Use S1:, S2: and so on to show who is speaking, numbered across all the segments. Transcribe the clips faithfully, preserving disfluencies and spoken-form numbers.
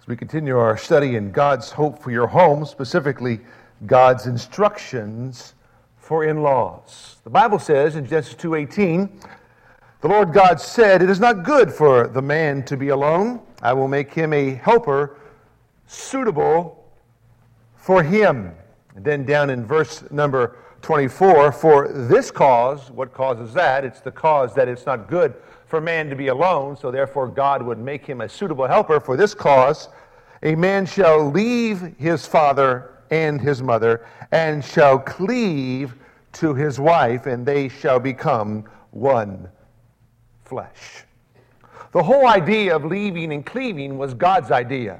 S1: We continue our study in God's hope for your home, specifically God's instructions for in-laws. The Bible says in Genesis two eighteen, the Lord God said, "It is not good for the man to be alone. I will make him a helper suitable for him." And then down in verse number twenty-four, "For this cause," what causes that? It's the cause that it's not good for man to be alone, so therefore God would make him a suitable helper. "For this cause, a man shall leave his father and his mother, and shall cleave to his wife, and they shall become one flesh." The whole idea of leaving and cleaving was God's idea.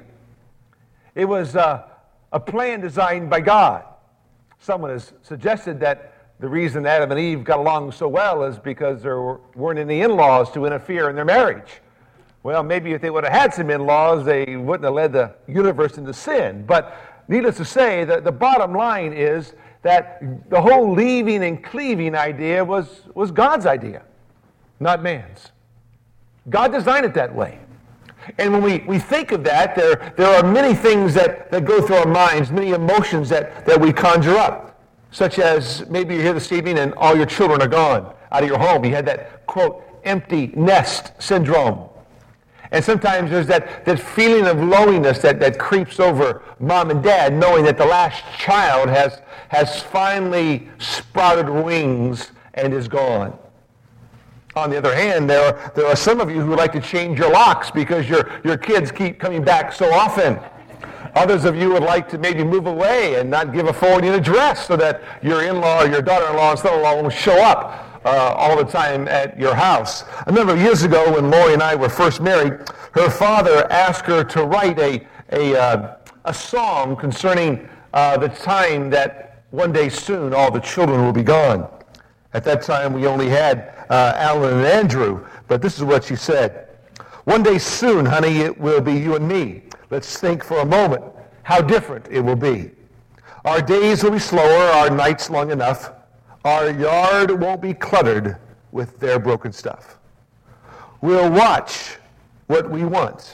S1: It was uh, a plan designed by God. Someone has suggested that the reason Adam and Eve got along so well is because there weren't any in-laws to interfere in their marriage. Well, maybe if they would have had some in-laws, they wouldn't have led the universe into sin. But needless to say, the, the bottom line is that the whole leaving and cleaving idea was, was God's idea, not man's. God designed it that way. And when we, we think of that, there, there are many things that, that go through our minds, many emotions that, that we conjure up. Such as maybe you're here this evening and all your children are gone out of your home. You had that, quote, empty nest syndrome. And sometimes there's that, that feeling of loneliness that, that creeps over mom and dad, knowing that the last child has, has finally sprouted wings and is gone. On the other hand, there are, there are some of you who like to change your locks because your, your kids keep coming back so often. Others of you would like to maybe move away and not give a forwarding address so that your in-law or your daughter-in-law and son-in-law won't show up uh, all the time at your house. A number of years ago when Lori and I were first married, her father asked her to write a, a, uh, a song concerning uh, the time that one day soon all the children will be gone. At that time we only had uh, Alan and Andrew, but this is what she said. "One day soon, honey, it will be you and me. Let's think for a moment how different it will be. Our days will be slower, our nights long enough. Our yard won't be cluttered with their broken stuff. We'll watch what we want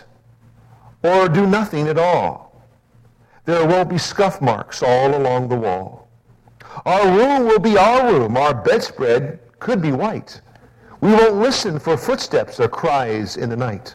S1: or do nothing at all. There won't be scuff marks all along the wall. Our room will be our room. Our bedspread could be white. We won't listen for footsteps or cries in the night.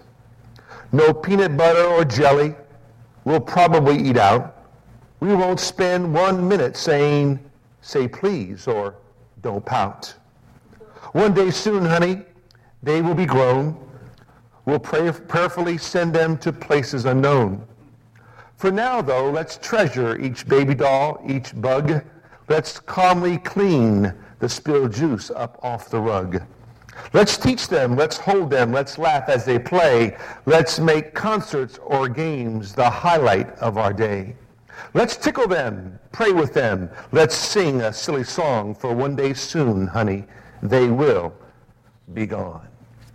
S1: No peanut butter or jelly. We'll probably eat out. We won't spend one minute saying, say please, or don't pout. One day soon, honey, they will be grown. We'll pray, prayerfully send them to places unknown. For now, though, let's treasure each baby doll, each bug. Let's calmly clean the spilled juice up off the rug. Let's teach them, let's hold them, let's laugh as they play. Let's make concerts or games the highlight of our day. Let's tickle them, pray with them. Let's sing a silly song, for one day soon, honey, they will be gone."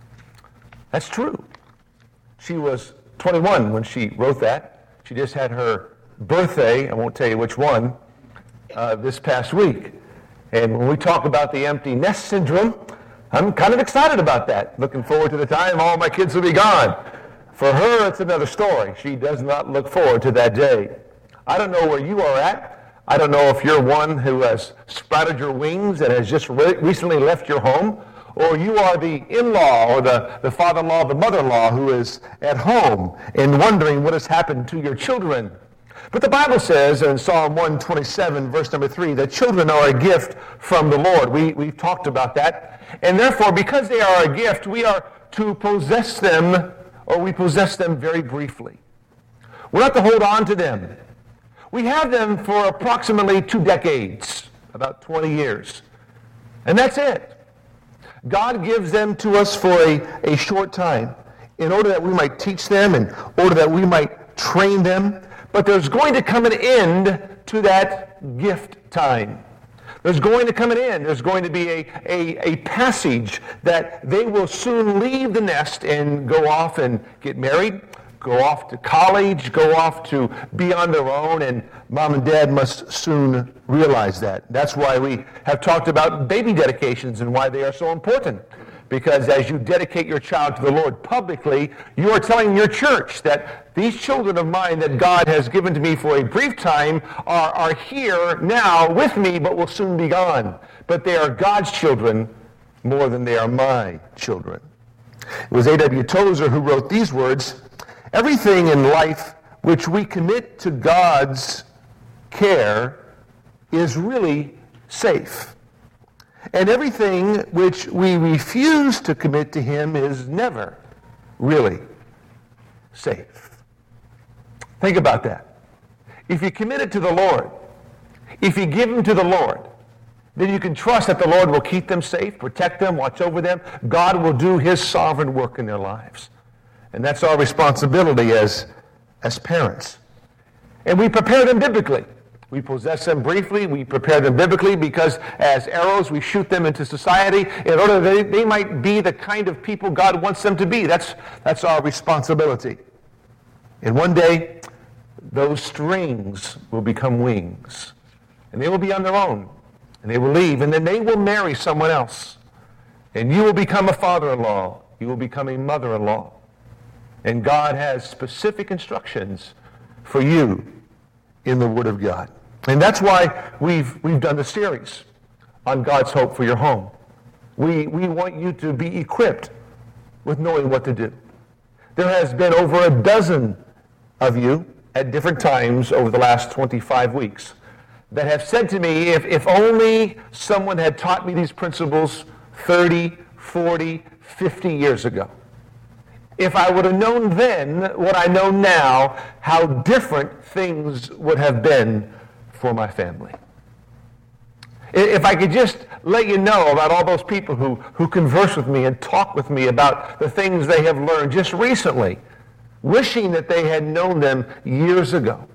S1: That's true. She was twenty-one when she wrote that. She just had her birthday, I won't tell you which one, uh, this past week. And when we talk about the empty nest syndrome, I'm kind of excited about that. Looking forward to the time all my kids will be gone. For her, it's another story. She does not look forward to that day. I don't know where you are at. I don't know if you're one who has sprouted your wings and has just re- recently left your home, or you are the in-law or the, the father-in-law, the mother-in-law who is at home and wondering what has happened to your children. But the Bible says in Psalm one twenty-seven, verse number three, that children are a gift from the Lord. We, we've talked about that. And therefore, because they are a gift, we are to possess them, or we possess them very briefly. We're not to hold on to them. We have them for approximately two decades, about twenty years. And that's it. God gives them to us for a, a short time in order that we might teach them, in order that we might train them. But there's going to come an end to that gift time. There's going to come an end. There's going to be a, a, a passage that they will soon leave the nest and go off and get married, go off to college, go off to be on their own, and mom and dad must soon realize that. That's why we have talked about baby dedications and why they are so important. Because as you dedicate your child to the Lord publicly, you are telling your church that these children of mine that God has given to me for a brief time are, are here now with me, but will soon be gone. But they are God's children more than they are my children. It was A W Tozer who wrote these words: everything in life which we commit to God's care is really safe. And everything which we refuse to commit to him is never really safe. Think about that. If you commit it to the Lord, if you give them to the Lord, then you can trust that the Lord will keep them safe, protect them, watch over them. God will do his sovereign work in their lives. And that's our responsibility as, as parents. And we prepare them biblically. We possess them briefly. We prepare them biblically because as arrows, we shoot them into society in order that they, they might be the kind of people God wants them to be. That's, that's our responsibility. And one day, those strings will become wings. And they will be on their own. And they will leave. And then they will marry someone else. And you will become a father-in-law. You will become a mother-in-law. And God has specific instructions for you in the Word of God. And that's why we've we've done the series on God's hope for your home. We we want you to be equipped with knowing what to do. There has been over a dozen of you at different times over the last twenty-five weeks that have said to me, if, if only someone had taught me these principles thirty, forty, fifty years ago. If I would have known then what I know now, how different things would have been for my family. If I could just let you know about all those people who, who converse with me and talk with me about the things they have learned just recently, wishing that they had known them years ago.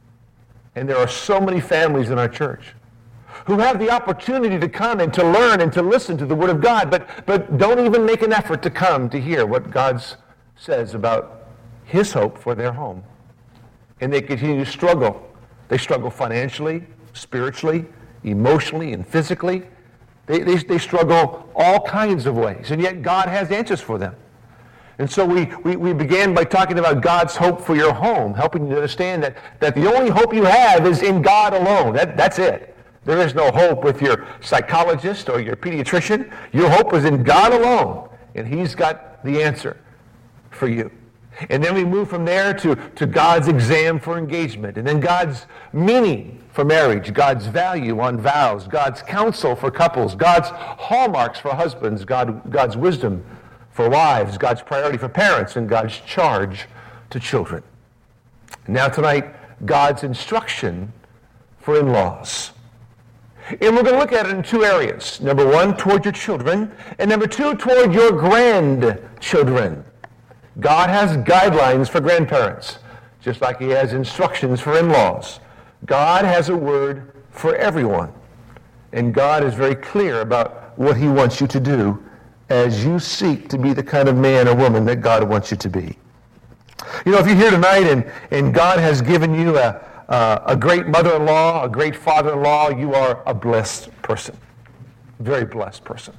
S1: And there are so many families in our church who have the opportunity to come and to learn and to listen to the Word of God, but, but don't even make an effort to come to hear what God's says about his hope for their home. And they continue to struggle. They struggle financially, spiritually, emotionally, and physically. They, they, they struggle all kinds of ways. And yet God has answers for them. And so we, we, we began by talking about God's hope for your home, helping you to understand that, that the only hope you have is in God alone. That, that's it. There is no hope with your psychologist or your pediatrician. Your hope is in God alone. And he's got the answer for you. And then we move from there to, to God's exam for engagement, and then God's meaning for marriage, God's value on vows, God's counsel for couples, God's hallmarks for husbands, God, God's wisdom for wives, God's priority for parents, and God's charge to children. And now tonight, God's instruction for in-laws. And we're going to look at it in two areas. Number one, toward your children, and number two, toward your grandchildren. God has guidelines for grandparents, just like he has instructions for in-laws. God has a word for everyone. And God is very clear about what he wants you to do as you seek to be the kind of man or woman that God wants you to be. You know, if you're here tonight and, and God has given you a, a, a great mother-in-law, a great father-in-law, you are a blessed person. Very blessed person.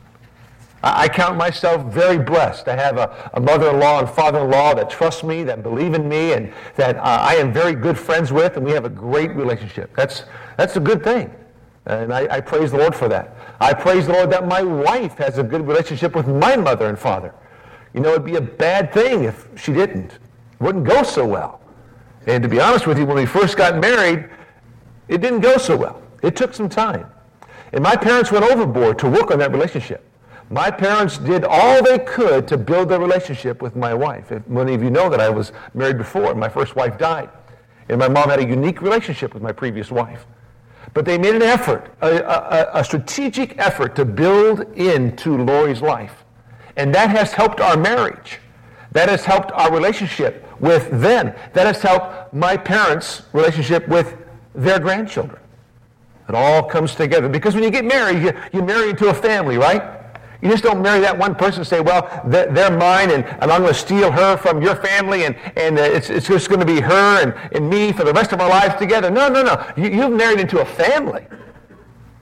S1: I count myself very blessed to have a, a mother-in-law and father-in-law that trust me, that believe in me, and that uh, I am very good friends with, and we have a great relationship. That's, that's a good thing, and I, I praise the Lord for that. I praise the Lord that my wife has a good relationship with my mother and father. You know, it'd be a bad thing if she didn't. It wouldn't go so well. And to be honest with you, when we first got married, it didn't go so well. It took some time. And my parents went overboard to work on that relationship. My parents did all they could to build their relationship with my wife. If many of you know that I was married before. My first wife died. And my mom had a unique relationship with my previous wife. But they made an effort, a, a, a strategic effort to build into Lori's life. And that has helped our marriage. That has helped our relationship with them. That has helped my parents' relationship with their grandchildren. It all comes together. Because when you get married, you, you marry into a family, right? You just don't marry that one person and say, well, they're, they're mine, and, and I'm going to steal her from your family, and, and uh, it's, it's just going to be her and, and me for the rest of our lives together. No, no, no. You, you've married into a family.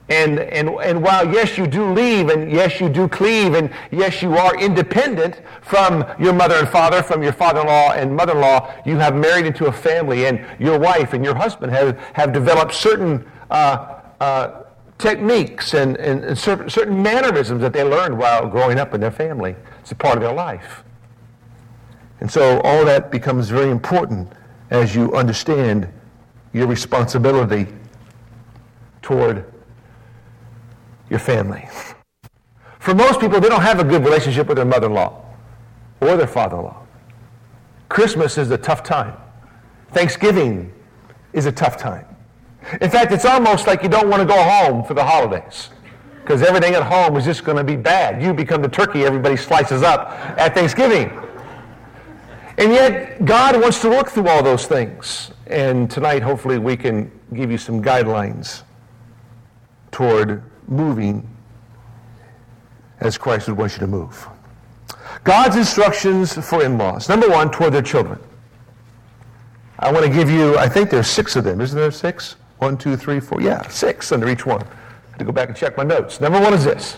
S1: And, and, and while, yes, you do leave, and yes, you do cleave, and yes, you are independent from your mother and father, from your father-in-law and mother-in-law, you have married into a family, and your wife and your husband have, have developed certain uh, uh, techniques and, and, and certain, certain mannerisms that they learned while growing up in their family. It's a part of their life. And so all that becomes very important as you understand your responsibility toward your family. For most people, they don't have a good relationship with their mother-in-law or their father-in-law. Christmas is a tough time. Thanksgiving is a tough time. In fact, it's almost like you don't want to go home for the holidays because everything at home is just going to be bad. You become the turkey everybody slices up at Thanksgiving. And yet, God wants to work through all those things. And tonight, hopefully, we can give you some guidelines toward moving as Christ would want you to move. God's instructions for in-laws. Number one, toward their children. I want to give you, I think there's six of them. Isn't there six? One, two, three, four. Yeah, six under each one. I have to go back and check my notes. Number one is this.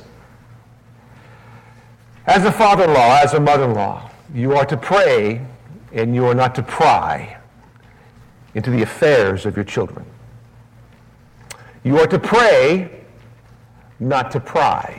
S1: As a father-in-law, as a mother-in-law, you are to pray and you are not to pry into the affairs of your children. You are to pray, not to pry.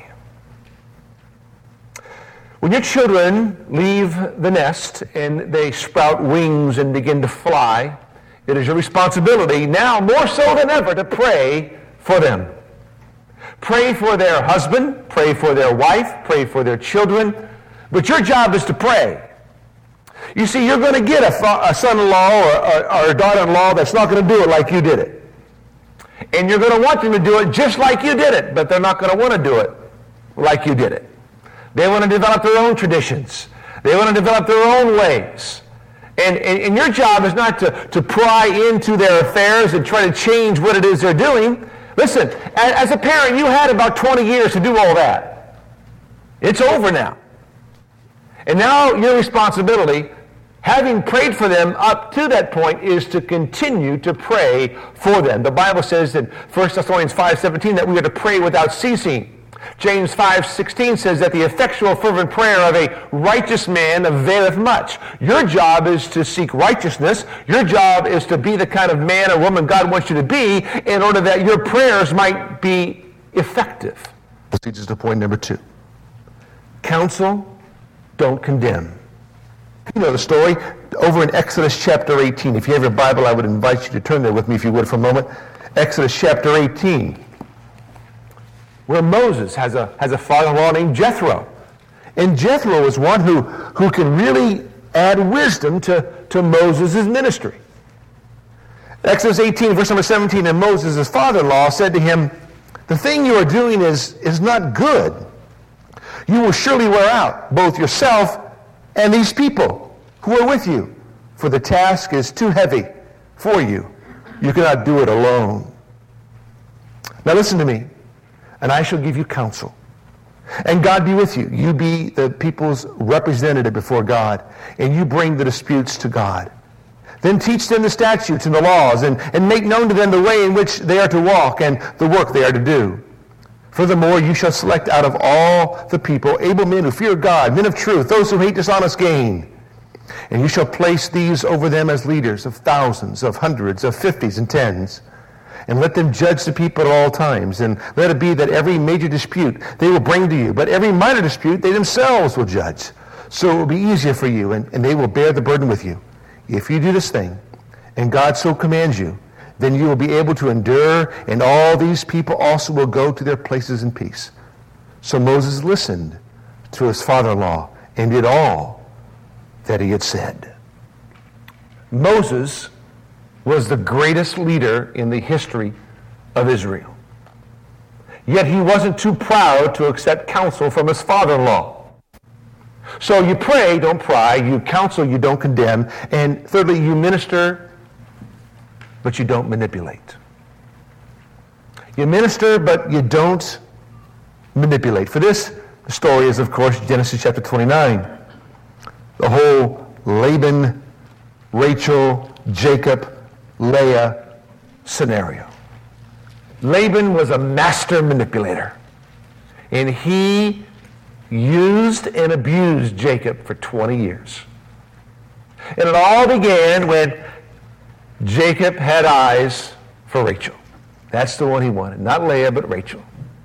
S1: When your children leave the nest and they sprout wings and begin to fly, it is your responsibility, now more so than ever, to pray for them. Pray for their husband, pray for their wife, pray for their children, but your job is to pray. You see, you're going to get a, fa- a son-in-law or, or, or a daughter-in-law that's not going to do it like you did it. And you're going to want them to do it just like you did it, but they're not going to want to do it like you did it. They want to develop their own traditions. They want to develop their own ways. And, and, and your job is not to, to pry into their affairs and try to change what it is they're doing. Listen, as a parent, you had about twenty years to do all that. It's over now. And now your responsibility, having prayed for them up to that point, is to continue to pray for them. The Bible says in First Thessalonians five seventeen that we are to pray without ceasing. James five sixteen says that the effectual fervent prayer of a righteous man availeth much. Your job is to seek righteousness. Your job is to be the kind of man or woman God wants you to be in order that your prayers might be effective. This leads us to point number two. Counsel, don't condemn. You know the story over in Exodus chapter eighteen. If you have your Bible, I would invite you to turn there with me if you would for a moment. Exodus chapter eighteen. Where Moses has a, has a father-in-law named Jethro. And Jethro is one who, who can really add wisdom to, to Moses' ministry. Exodus eighteen, verse number seventeen, and Moses' father-in-law said to him, the thing you are doing is, is not good. You will surely wear out both yourself and these people who are with you, for the task is too heavy for you. You cannot do it alone. Now listen to me. And I shall give you counsel. And God be with you. You be the people's representative before God, and you bring the disputes to God. Then teach them the statutes and the laws, and, and make known to them the way in which they are to walk and the work they are to do. Furthermore, you shall select out of all the people able men who fear God, men of truth, those who hate dishonest gain. And you shall place these over them as leaders of thousands, of hundreds, of fifties, and tens. And let them judge the people at all times. And let it be that every major dispute they will bring to you, but every minor dispute they themselves will judge. So it will be easier for you, and, and they will bear the burden with you. If you do this thing, and God so commands you, then you will be able to endure, and all these people also will go to their places in peace. So Moses listened to his father-in-law and did all that he had said. Moses was the greatest leader in the history of Israel. Yet he wasn't too proud to accept counsel from his father-in-law. So you pray, don't pry. You counsel, you don't condemn. And thirdly, you minister, but you don't manipulate. You minister, but you don't manipulate. For this, the story is, of course, Genesis chapter twenty-nine. The whole Laban, Rachel, Jacob, Leah scenario. Laban was a master manipulator. And he used and abused Jacob for twenty years. And it all began when Jacob had eyes for Rachel. That's the one he wanted. Not Leah, but Rachel.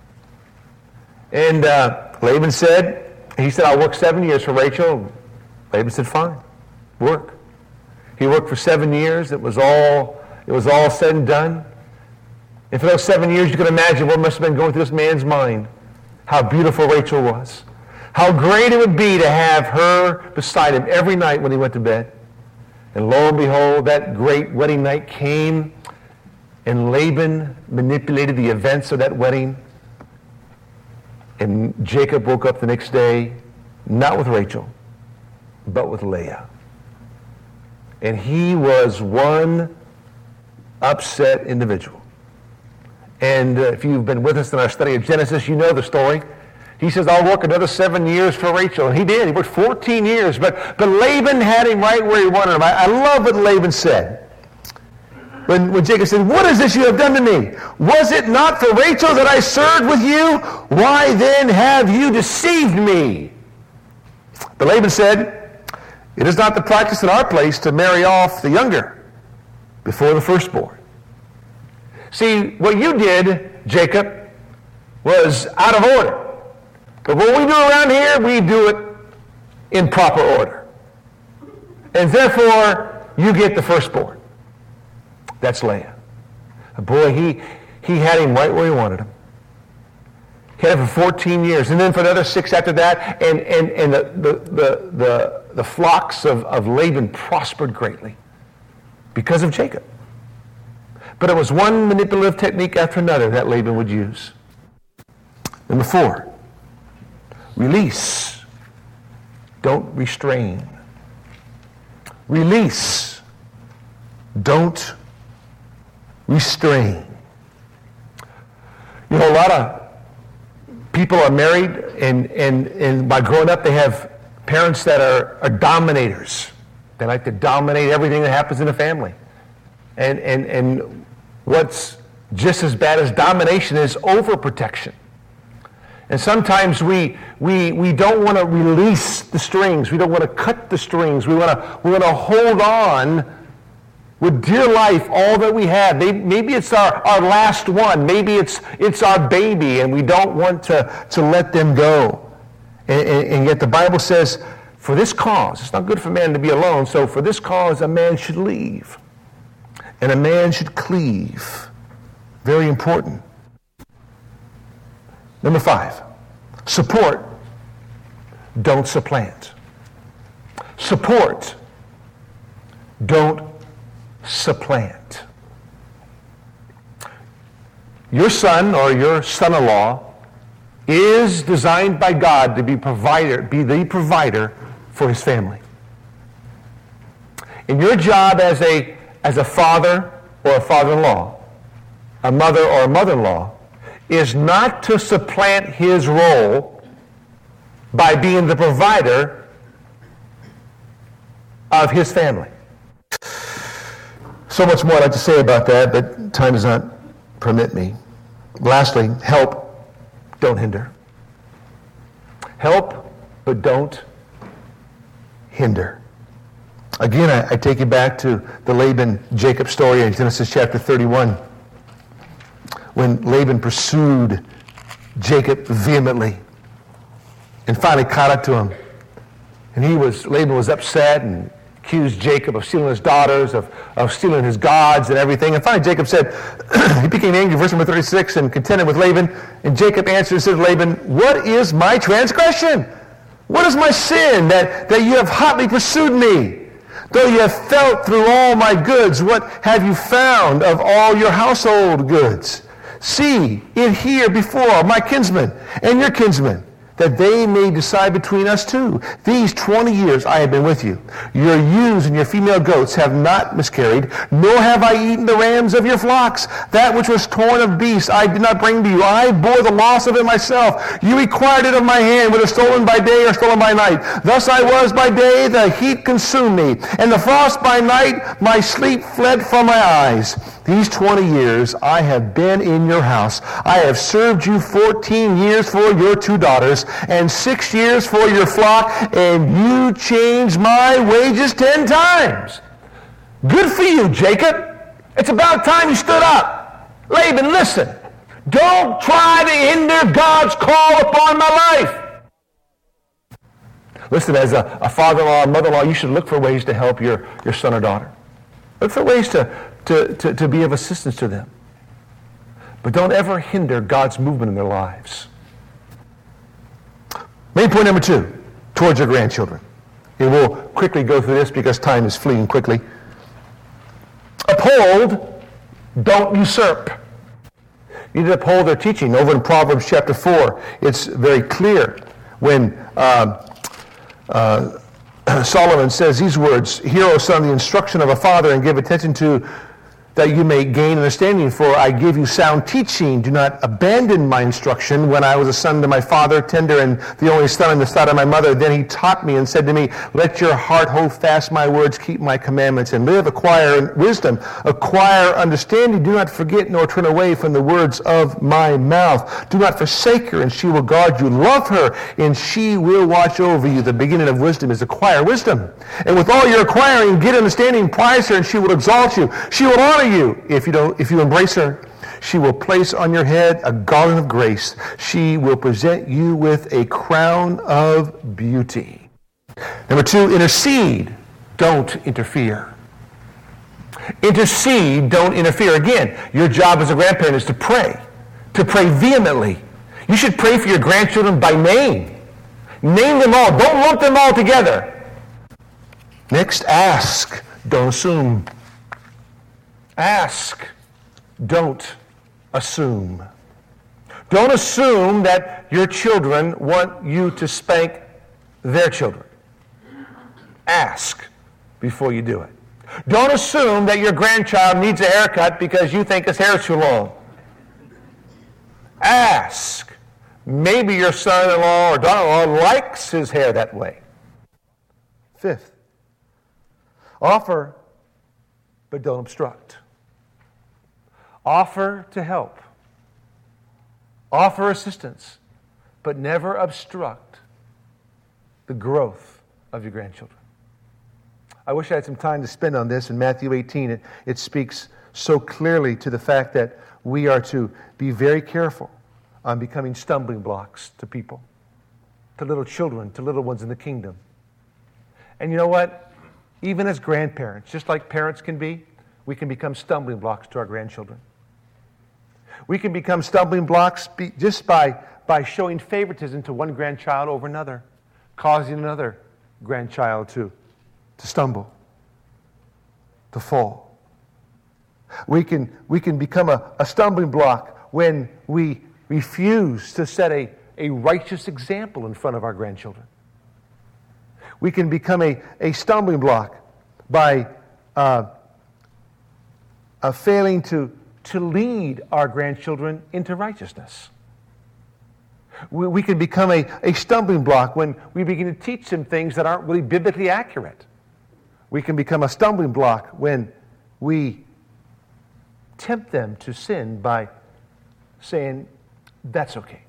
S1: And uh, Laban said, he said, I'll work seven years for Rachel. Laban said, fine, work. He worked for seven years. It was all, it was all said and done. And for those seven years, you can imagine what must have been going through this man's mind. How beautiful Rachel was. How great it would be to have her beside him every night when he went to bed. And lo and behold, that great wedding night came, and Laban manipulated the events of that wedding. And Jacob woke up the next day, not with Rachel, but with Leah. And he was one upset individual. And uh, if you've been with us in our study of Genesis, you know the story. He says, I'll work another seven years for Rachel. And he did. He worked fourteen years. But, but Laban had him right where he wanted him. I, I love what Laban said. When, when Jacob said, what is this you have done to me? Was it not for Rachel that I served with you? Why then have you deceived me? But Laban said, it is not the practice in our place to marry off the younger before the firstborn. See, what you did, Jacob, was out of order. But what we do around here, we do it in proper order. And therefore, you get the firstborn. That's Leah. Boy, he, he had him right where he wanted him. He had him for fourteen years. And then for another six after that, and, and, and the, the, the, the, the flocks of, of Laban prospered greatly because of Jacob. But it was one manipulative technique after another that Laban would use. Number four, release. Don't restrain. Release. Don't restrain. You know, a lot of people are married, and, and, and by growing up, they have parents that are, are dominators. They like to dominate everything that happens in the family. And, and, and what's just as bad as domination is overprotection. And sometimes we, we, we don't want to release the strings. We don't want to cut the strings. We want to, we want to hold on with dear life all that we have. Maybe it's our, our last one. Maybe it's, it's our baby, and we don't want to, to let them go. And, and, and yet the Bible says, for this cause, it's not good for man to be alone, so for this cause a man should leave. And a man should cleave. Very important. Number five, support, don't supplant. Support, don't supplant. Your son or your son-in-law is designed by God to be provider, be the provider for his family. And your job as a as a father or a father-in-law, a mother or a mother-in-law, is not to supplant his role by being the provider of his family. So much more I'd like to say about that, but time does not permit me. Lastly, help, don't hinder. Help, but don't hinder. Again, I, I take you back to the Laban-Jacob story in Genesis chapter thirty-one, when Laban pursued Jacob vehemently and finally caught up to him. And he was, Laban was upset and accused Jacob of stealing his daughters, of, of stealing his gods and everything. And finally Jacob said, he became angry, verse number thirty-six, and contended with Laban. And Jacob answered and said to Laban, what is my transgression? What is my sin that, that you have hotly pursued me? Though you have felt through all my goods, what have you found of all your household goods? See it here before my kinsmen and your kinsmen. that they may decide between us two. These twenty years I have been with you. Your ewes and your female goats have not miscarried, nor have I eaten the rams of your flocks. That which was torn of beasts I did not bring to you. I bore the loss of it myself. You required it of my hand, whether stolen by day or stolen by night. Thus I was by day, the heat consumed me, and the frost by night, my sleep fled from my eyes. These twenty years I have been in your house. I have served you fourteen years for your two daughters, and six years for your flock, and you changed my wages ten times. Good for you, Jacob. It's about time you stood up. Laban, listen. Don't try to hinder God's call upon my life. Listen, as a, a father-in-law, a mother-in-law, you should look for ways to help your, your son or daughter. Look for ways to, to, to, to be of assistance to them. But don't ever hinder God's movement in their lives. Main point number two, towards your grandchildren. And we'll quickly go through this because time is fleeing quickly. Uphold, don't usurp. You need to uphold their teaching. Over in Proverbs chapter four, it's very clear when uh, uh, Solomon says these words, "Hear, O son, the instruction of a father, and give attention to that you may gain understanding. For I give you sound teaching. Do not abandon my instruction. When I was a son to my father, tender and the only son in the side of my mother, then he taught me and said to me, let your heart hold fast my words, keep my commandments, and live. Acquire wisdom, acquire understanding. Do not forget nor turn away from the words of my mouth. Do not forsake her, and she will guard you. Love her, and she will watch over you." The beginning of wisdom is acquire wisdom. "And with all your acquiring, get understanding. Prize her, and she will exalt you. She will honor you if you don't, if you embrace her. She will place on your head a garland of grace. She will present you with a crown of beauty." Number two, intercede. Don't interfere. Intercede, don't interfere. Again, your job as a grandparent is to pray. To pray vehemently. You should pray for your grandchildren by name. Name them all. Don't lump them all together. Next, ask. Don't assume. Ask. Don't assume. Don't assume that your children want you to spank their children. Ask before you do it. Don't assume that your grandchild needs a haircut because you think his hair is too long. Ask. Maybe your son-in-law or daughter-in-law likes his hair that way. Fifth, offer, but don't obstruct. Offer to help. Offer assistance, but never obstruct the growth of your grandchildren. I wish I had some time to spend on this. In Matthew eighteen, it, it speaks so clearly to the fact that we are to be very careful on becoming stumbling blocks to people, to little children, to little ones in the kingdom. And you know what? Even as grandparents, just like parents can be, we can become stumbling blocks to our grandchildren. We can become stumbling blocks just by, by showing favoritism to one grandchild over another, causing another grandchild to, to stumble, to fall. We can, we can become a, a stumbling block when we refuse to set a, a righteous example in front of our grandchildren. We can become a, a stumbling block by uh, uh, failing to to lead our grandchildren into righteousness. We, we can become a, a stumbling block when we begin to teach them things that aren't really biblically accurate. We can become a stumbling block when we tempt them to sin by saying, that's okay.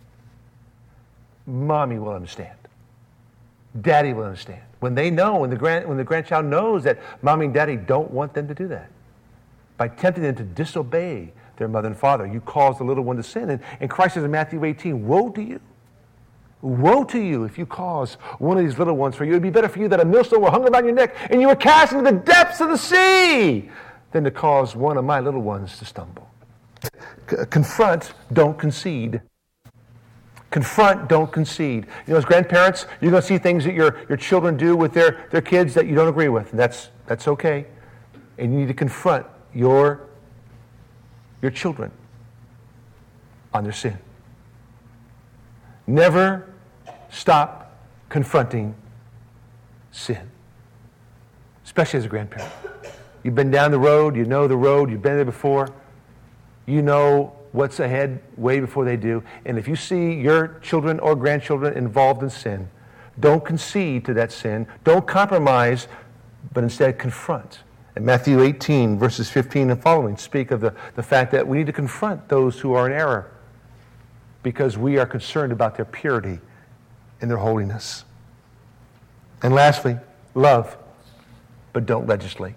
S1: Mommy will understand. Daddy will understand. When they know, when the grand, when the grandchild knows that mommy and daddy don't want them to do that. By tempting them to disobey their mother and father, you cause the little one to sin. And, and Christ says in Matthew eighteen, woe to you. Woe to you if you cause one of these little ones for you. It would be better for you that a millstone were hung around your neck and you were cast into the depths of the sea than to cause one of my little ones to stumble. C- confront, don't concede. Confront, don't concede. You know, as grandparents, you're going to see things that your, your children do with their, their kids that you don't agree with. And that's, that's okay. And you need to confront your, your children on their sin. Never stop confronting sin, especially as a grandparent. You've been down the road, you know the road, you've been there before, you know what's ahead way before they do. And if you see your children or grandchildren involved in sin, don't concede to that sin, don't compromise, but instead confront. And Matthew eighteen, verses fifteen and following speak of the, the fact that we need to confront those who are in error because we are concerned about their purity and their holiness. And lastly, love, but don't legislate.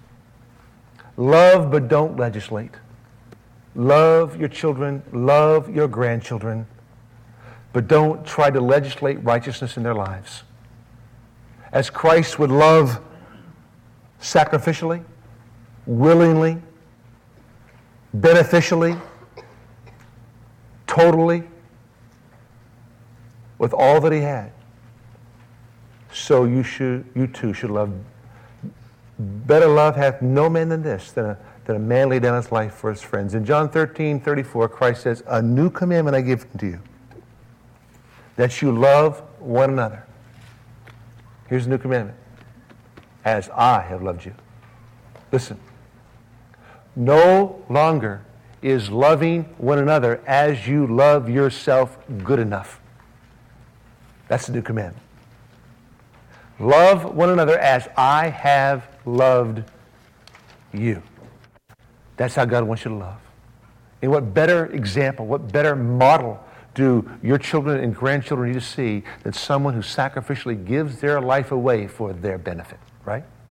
S1: Love, but don't legislate. Love your children, love your grandchildren, but don't try to legislate righteousness in their lives. As Christ would love sacrificially, willingly, beneficially, totally, with all that he had, so you should, you too should love. Better love hath no man than this, than a, than a man lay down his life for his friends. In John thirteen thirty-four, Christ says, a new commandment I give to you, that you love one another. Here's a new commandment. As I have loved you. Listen. No longer is loving one another as you love yourself good enough. That's the new commandment. Love one another as I have loved you. That's how God wants you to love. And what better example, what better model do your children and grandchildren need to see than someone who sacrificially gives their life away for their benefit, right?